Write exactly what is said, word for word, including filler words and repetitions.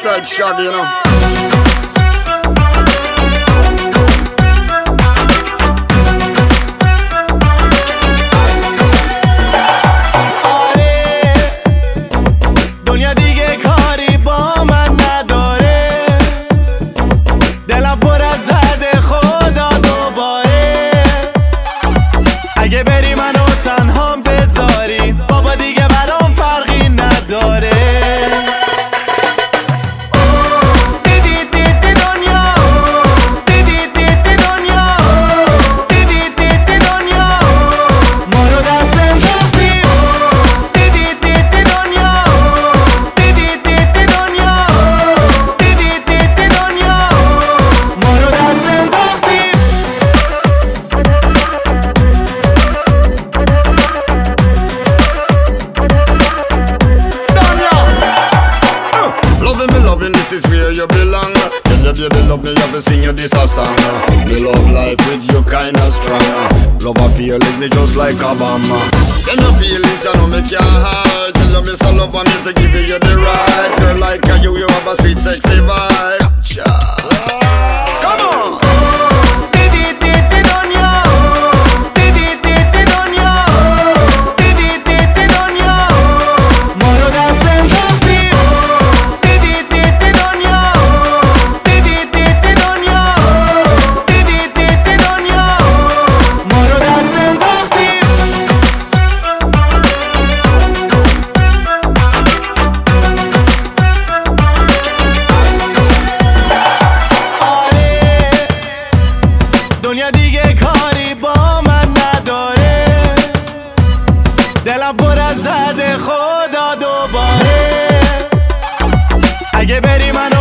Westside Shaggy, you know. اگه بری منو تنهام بذاری بابا دیگه برام فرقی نداره. دیدی دیدی دنیا، دیدی دیدی دنیا، دیدی دیدی دنیا، ما رو دست انداختیم. دیدی دیدی دنیا، دیدی دیدی دنیا، دیدی دیدی دنیا، ما رو دست انداختیم. This is where you belong. Tell your baby love me, have to sing you this a song. Me love life with you kinda strong. Love a feeling me just like a bomb. Tell your feelings you know me can't hide. Tell you me so love and me to give you the right. Girl like you, you have a sweet sexy vibe. Come on. دنیا دیگه کاری با من نداره، دلم پر از درد خدا دوباره. اگه بری من